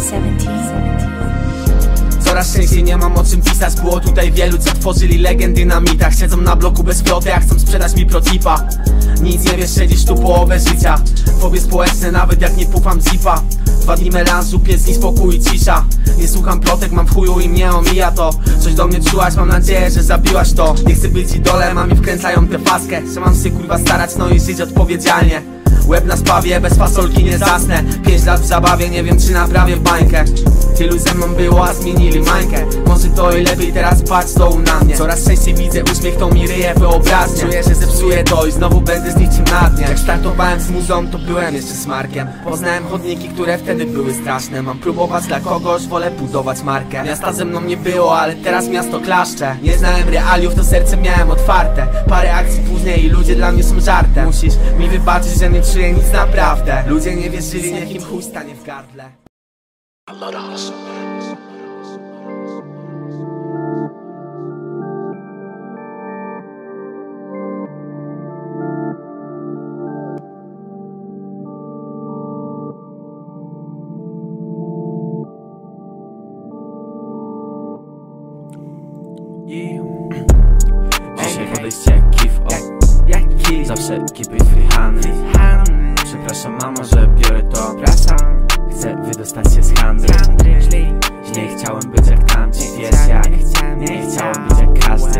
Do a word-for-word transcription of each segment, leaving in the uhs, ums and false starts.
Coraz częściej nie mam o czym pisać. Było tutaj wielu, co tworzyli legendy na mitach. Siedzą na bloku bez floty, a chcą sprzedać mi protipa. Nic nie wiesz, siedzisz tu połowę życia. Fobie społeczne, nawet jak nie pufam zipa. Dwa dni melanżu, pięć dni spokój i cisza. Nie słucham plotek, mam w chuju i mnie omija to. Coś do mnie czułaś, mam nadzieję, że zabiłaś to. Nie chcę być idolem, a mi wkręcają tę paskę. Że mam się kurwa starać, no i żyć odpowiedzialnie. Łeb na spawie, bez fasolki nie zasnę. Pięć lat w zabawie, nie wiem czy naprawię bańkę. Tylu ze mną było, a zmienili mańkę. Może to i lepiej teraz patrz to na mnie. Coraz częściej widzę uśmiech, to mi ryje wyobraźnię. Czuję, że zepsuję to i znowu będę z niczym na dnie. Jak startowałem z muzą, to byłem jeszcze smarkiem. Poznałem chodniki, które wtedy były straszne. Mam próbować dla kogoś, wolę budować markę. Miasta ze mną nie było, ale teraz miasto klaszcze. Nie znałem realiów, to serce miałem otwarte. Parę akcji później i ludzie dla mnie są żartem. Musisz mi wybaczyć, że nie czuję nic naprawdę. Ludzie nie wierzyli, niech im chuj stanie w gardle. I love the hustle, man. Dzisiaj podejście jak kif, o zawsze kipy free hand. Przepraszam mamo, że biorę to. Chcę wydostać się z handry. Nie chciałem być jak tamci, wiesz jak. Nie chciałem być jak każdy.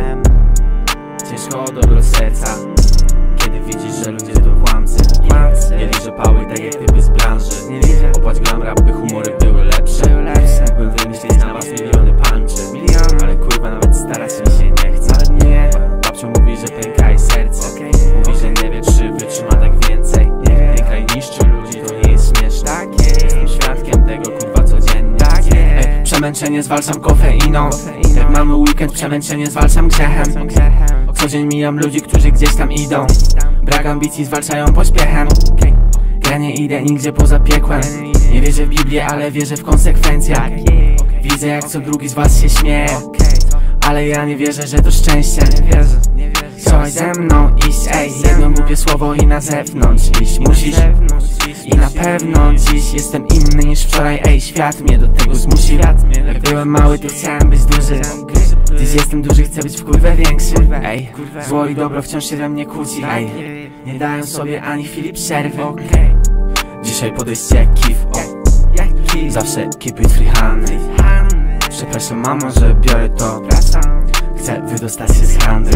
Ciężko o dobro serca, kiedy widzisz, że ludzie to kłamcy. Nie liczę pały tak jak typy z branży. Opłać gram rap, by humory były lepsze. Mógłbym wymyślić na was miliony punczy, ale kurwa nawet starać mi się nie chce. Babcia mówi, że pęka jej serce. Mówi, że nie wie czy wytrzyma tak więcej. Ten kraj niszczy ludzi, to nie jest śmieszne. Jestem świadkiem tego kurwa codziennie. Ej, przemęczenie zwalczam kofeiną. Jak mamy weekend, przemęczenie zwalczam grzechem. Co dzień mijam ludzi, którzy gdzieś tam idą. Brak ambicji zwalczają pośpiechem. Ja nie idę nigdzie poza piekłem. Nie wierzę w Biblię, ale wierzę w konsekwencjach. Widzę jak co drugi z was się śmieje, ale ja nie wierzę, że to szczęście. Chciałaś ze mną iść, ej, jedno głupie słowo i na zewnątrz iść musisz. I na pewno dziś jestem inny niż wczoraj, ej, świat mnie do tego zmusił. Jak byłem mały, to chciałem być duży. Dziś jestem duży, chcę być w kurwę większy. Ej, zło i dobro wciąż się we mnie kłóci, ej. Nie dają sobie ani chwili przerwy. Dzisiaj podejście jak kif, o zawsze keep it free hand. Przepraszam mamo, że biorę to. Chcę wydostać się z handry.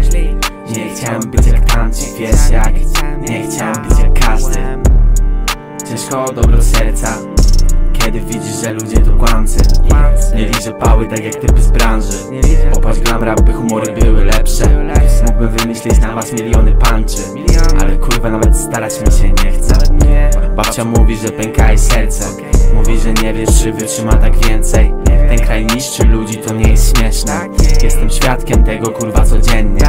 Nie chciałem być jak tamci, wiesz jak. Nie chciałem być jak każdy. Ciężko o dobro serca, kiedy widzisz, że ludzie to kłamcy. Nie liczę pały tak jak typy z branży. Opłać gram rap, by humory były lepsze. Mógłbym wymyślić na was miliony punczy, ale kurwa nawet starać mi się nie chce. Babcia mówi, że pęka jej serce. Mówi, że nie wiesz czy wytrzyma tak więcej. Ten kraj niszczy ludzi, to nie jest śmieszne. Jestem świadkiem tego kurwa codziennie.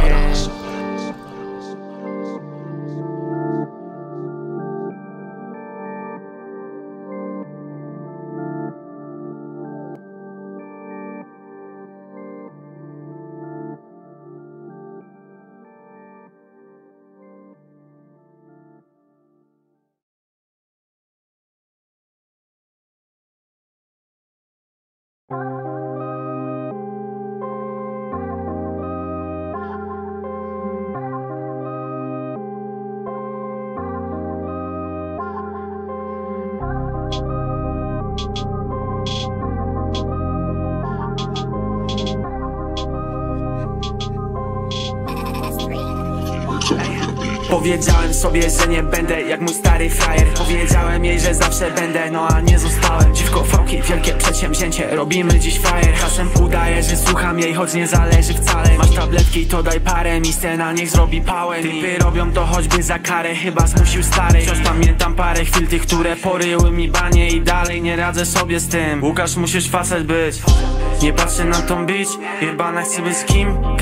Powiedziałem sobie, że nie będę jak mój stary frajer. Powiedziałem jej, że zawsze będę, no a nie zostałem. Dziwko, fałki, wielkie przedsięwzięcie, robimy dziś frajer. Czasem udaję, że słucham jej, choć nie zależy wcale. Masz tabletki, to daj parę, mi scena niech zrobi pałę. Typy robią to choćby za karę, chyba zmusił stary. Wciąż pamiętam parę chwil tych, które poryły mi banie. I dalej nie radzę sobie z tym. Łukasz, musisz facet być. Nie patrzę na tą bić, jebana chcę być z kim.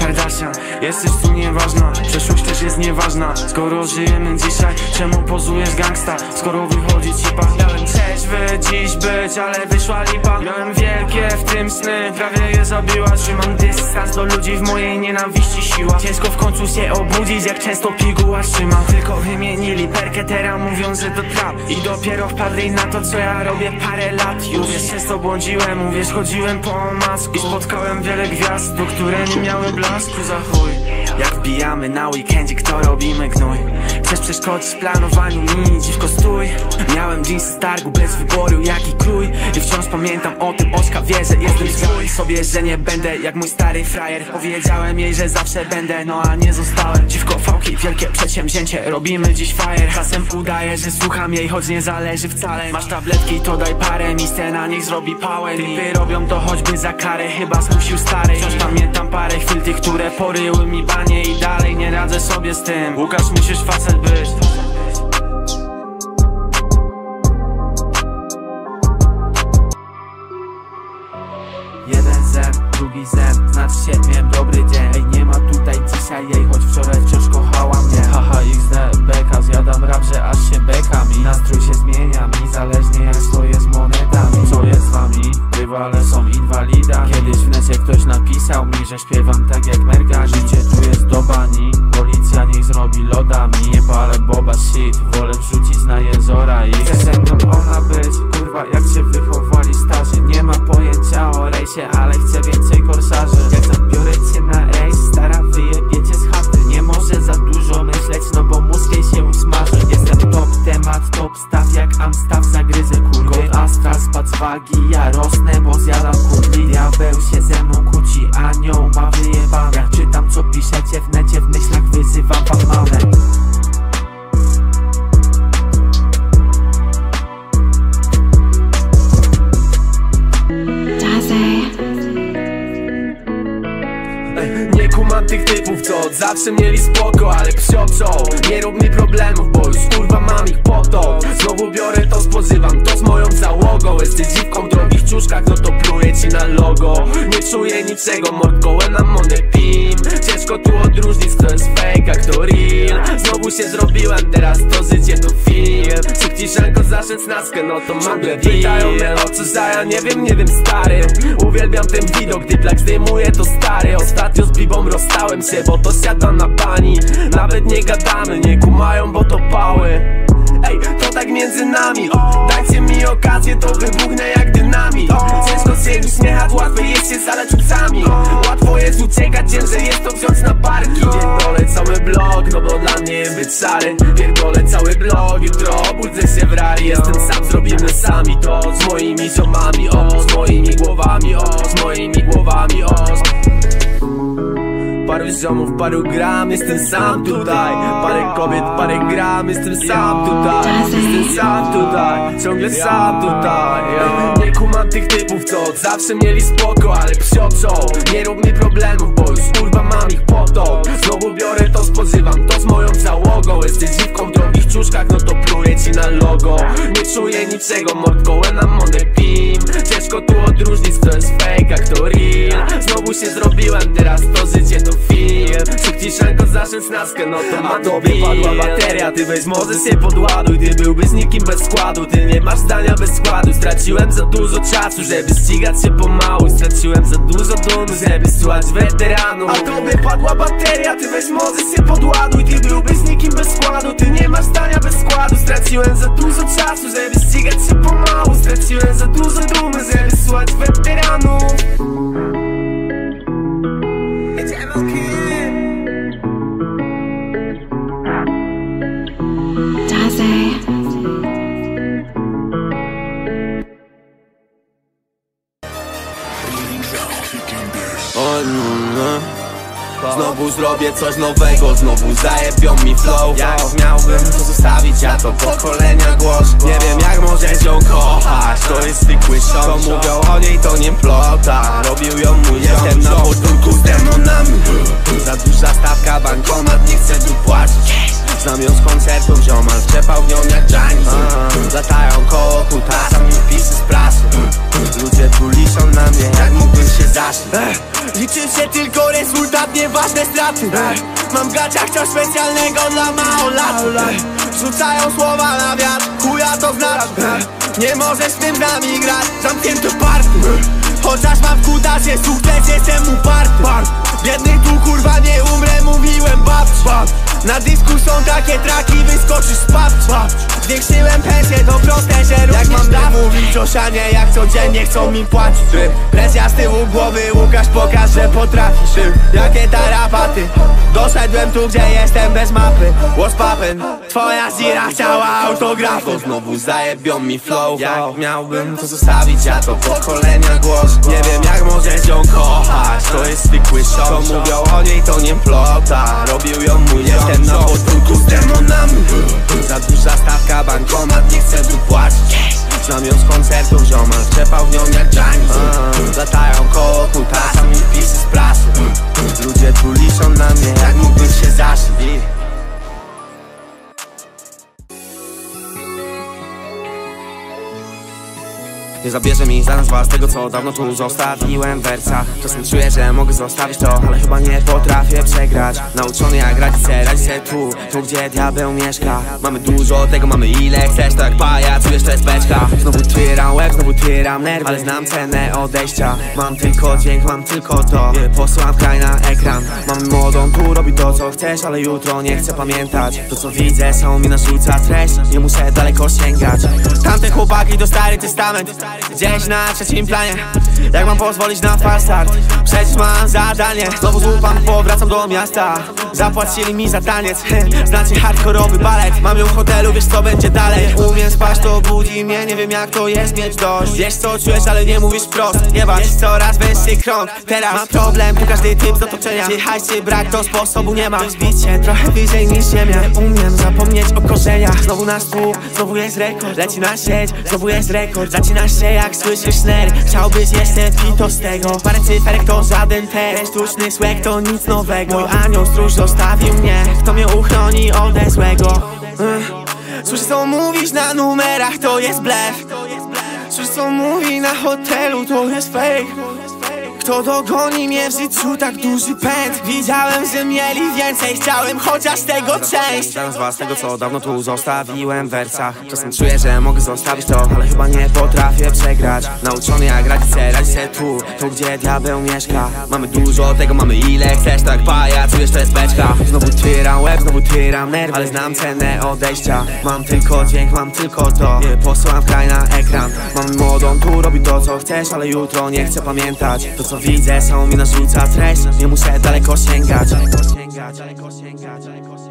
Kardashian. Jesteś tu nieważna, przeszłość też jest nieważna. Skoro żyjemy dzisiaj, czemu pozujesz gangsta? Skoro wychodzi cipa. Miałem trzeźwy dziś być, ale wyszła lipa. Miałem wielkie w tym sny, prawie je zabiła. Trzymam dystans do ludzi, w mojej nienawiści siła. Ciężko w końcu się obudzić, jak często piguła trzymam. Tylko wymienili perketera, mówiąc, że to trap. I dopiero wpadli na to, co ja robię parę lat już. Wiesz, często błądziłem, uwierz, chodziłem po masku. I spotkałem wiele gwiazd, do które nie miały blasku za chuj. Jak wbijamy na weekendzie, kto robimy gnój. Chcesz przeszkodzić w planowaniu mi, dziwko stój. Miałem jeansy z targu bez wyboru, jaki krój. I wciąż pamiętam o tym, Ośka wie, że jestem swój. Sobie, że nie będę jak mój stary frajer. Powiedziałem jej, że zawsze będę, no a nie zostałem. Dziwko fałki, wielkie przedsięwzięcie, robimy dziś fajer. Czasem udaję, że słucham jej, choć nie zależy wcale. Masz tabletki, to daj parę, mi scena niech zrobi power. Typy robią to choćby za karę, chyba zmusił stary. Wciąż pamiętam parę chwil tych, które poryły mi banie. I dalej nie radzę sobie z tym. Łukasz, musisz facet być. Jeden zem, drugi zem, znaczy się, miałem dobry dzień. Ej, nie ma tutaj dzisiaj jej, choć wczoraj wciąż kochała mnie. Haha, iks de, beka, zjadam rap, że aż się beka mi. Nastrój się zmienia mi, zależnie jak stoję z monetami. Co jest z wami? Rywale są inwalidami. Kiedyś w necie ktoś napisał mi, że śpiewam tak jak Merga. Życie tu jest do bani, policja niech zrobi lodami. Nie palę boba shit, wolę wrzucić na jezora i chce ze mną ona być, kurwa jak się wychowali starzy. Nie ma pojęcia o rejsie, ale chcę więcej korsarzy. Jak zabiorę cię na rejs, stara wyjebiecie z chaty. Nie może za dużo myśleć, no bo mózg jej się usmaży. Jestem top temat, top staw, jak Amstaw zagryzę kurwy. God Astral spadł z wagi, ja rosnę, bo zjadam kudli. Diabeł się ze mną kłóci, anioł ma wyjebane. Jak czytam co piszecie w necie, w myślach wyzywam wam mamę. Nie kumam tych typów, co od zawsze mieli spoko, ale psioczą. Nie rób mi problemów, bo już kurwa mam ich potąd. Znowu biorę to, spożywam to z moją załogą. Jesteś dziwką w drogich ciuszkach, no to pluję ci na logo. Nie czuję niczego, mordkołem na monepim. Ciężko tu odróżnić, kto jest fake, a kto real. Znowu się zrobiłem, teraz to życie to film. Szybciszanko za szesnastkę, no to mam deal. Pytają mnie o co, że ja nie wiem, nie wiem stary. Uwielbiam ten widok, gdy plak zdejmuje to stary. Ostatnio z bibą rozstałem się, bo to siada na bani. Nawet nie gadamy, nie kumają, bo to pały. Ej, to tak między nami, o, dajcie mi okazję, to wybuchnę jak dynamit. Ciężko się uśmiechać, łatwiej jest się zalać ucami. Łatwo jest uciekać, ciężej jest to wziąć na barki. Pierdolę cały blok, no bo dla mnie jest być szary. Pierdolę cały blok, jutro obudzę się w rali. Jestem sam, zrobimy sami to z moimi ziomami, o, z moimi głowami, o, z moimi głowami, o. Paru ziomów, paru gram, jestem sam tutaj. Parę kobiet, parę gram, jestem sam tutaj. Jestem sam tutaj, ciągle sam tutaj. Nie kumam tych typów, co od zawsze mieli spoko, ale psioczą. Nie rób mi problemów, bo już kurwa mam ich potąd. Znowu biorę to, spożywam to z moją załogą. Jesteś dziwką w drogich ciuszkach, no to pluję ci na logo. Nie czuję niczego, mordkołem na monepim. Ciężko tu odróżnić, kto jest fake, a kto real. Znowu się zrobiłem, teraz to życie to film. Szybciszanko za szesnastkę, no to ma to wypadła bateria. Ty weź może się podładuj, ty byłbyś nikim bez składu. Ty nie masz zdania bez składu. Straciłem za dużo czasu, żeby ścigać się pomału. Straciłem za dużo dumy, żeby słuchać weteranów. A to wypadła bateria, ty weź może się podładuj. Ty byłbyś nikim bez składu. Ty nie masz zdania bez składu. Straciłem za dużo czasu, żeby ścigać się pomału. Straciłem za dużo dumy, żeby słuchać weteranów. Znowu zrobię coś nowego, znowu zajebią mi flow. Jak miałbym to zostawić, ja to pokolenia głoszę. Nie wiem jak możesz ją kochać, to jest zwykły show. Co mówią o niej to nie plota, robił ją mój ziom. Jestem na początku z demonami. Za duża stawka, bankomat nie chce tu płacić. Znam ją z koncertów, ziomal wczepał w nią jak Janis. Latają koło kutasa, mi wpisy z prasy. Ludzie tu liczą na mnie, jak mógłbym się zaszyć. Liczy się tylko rezultat, nie waż poważne straty. Mam w gaciach coś specjalnego dla małolatów. Rzucają słowa na wiatr, chuja to znaczy. Nie możesz z tym z nami grać, zamknięty parku. Chociaż mam w kutasie sukces, jestem uparty. Biedny tu kurwa nie umrę, mówiłem babci. Na dysku są takie traki, wyskoczysz z babci. Zwiększyłem pensję, to proste, że również jak mam nie mówić o sianie, jak codziennie chcą mi płacić. Presja z tyłu głowy, Łukasz pokaż, że potrafisz. Jakie tarapaty, doszedłem tu, gdzie jestem bez mapy. What's poppin'? Twoja zira chciała autografu. Znowu zajebią mi flow. Jak miałbym to zostawić, ja to pokolenia głos. Nie wiem jak możesz ją kochać, to jest zwykły show. Co mówią o niej to nie plota, robił ją mój ziom. Jestem na podwórku z demonami. Za duża stawka, bankomat nie chce tu płacić. Znam ją z koncertów, ziomal wczepał w nią jak Janis. Latają koło kutasa, mi wpisy z prasy. Ludzie tu liczą na mnie, jak mógłbym się zaszyć. Nie zabierze mi za nas was tego, co dawno tu zostawiłem w wersach. Czasem czuję, że mogę zostawić to, ale chyba nie potrafię przegrać. Nauczony jak radzić se, radzić se tu, tu gdzie diabeł mieszka. Mamy dużo tego, mamy ile chcesz, to jak pajac, czujesz to jest beczka. Znowu tyram łeb, znowu tyram nerwy, ale znam cenę odejścia. Mam tylko dźwięk, mam tylko to, nie posyłam kraj na ekran. Mamy młodą tu, robi to co chcesz, ale jutro nie chcę pamiętać. To co widzę, są mi narzuca treść, nie muszę daleko sięgać. Tamte chłopaki to Stary Testament, gdzieś na trzecim planie. Jak mam pozwolić na falstart? Przecież mam zadanie. Znowu złupam, powracam do miasta. Zapłacili mi za taniec. Znacie hardkorowy balet. Mam ją w hotelu, wiesz co będzie dalej. Umiem spać, to budzi mnie. Nie wiem jak to jest mieć dość. Wiesz co czujesz, ale nie mówisz wprost. Nie bacz, coraz wyższy krąg. Teraz mam problem, tu każdy typ z otoczenia. Czy hajs, czy brak, to sposobu nie ma. Wzbić się trochę wyżej niż ziemia. Umiem zapomnieć o korzeniach. Znowu na stół, znowu jest rekord. Leci na sieć, znowu jest rekord. Zaczyna się jak słyszysz snare. Chciałbyś jeszcze pito z tego. Parę cyferek to żaden test. Sztuczny słek to nic nowego. Mój anioł stróż zostawił mnie. Kto mnie uchroni ode złego? Słyszę co mówisz na numerach, to jest blef. Słyszę co mówi na hotelu, to jest fake. Kto dogoni mnie w życiu, tak duży pęd. Widziałem, że mieli więcej, chciałem chociaż tego część. Dam z was tego, co dawno tu zostawiłem w wersach. Czasem czuję, że mogę zostawić to, ale chyba nie potrafię przegrać. Nauczony jak radzić se, radzić se tu, tu gdzie diabeł mieszka. Mamy dużo tego, mamy ile chcesz, tak pajac, czujesz to jest beczka. Znowu tyram łeb, znowu tyram nerwy, ale znam cenę odejścia. Mam tylko dźwięk, mam tylko to, nie posyłam w kraj na ekran. Mam młodą tu, robi to co chcesz, ale jutro nie chcę pamiętać. To co widzę, są mi narzuca treść, nie muszę daleko sięgać. Daleko sięgać, daleko sięgać, daleko sięgać.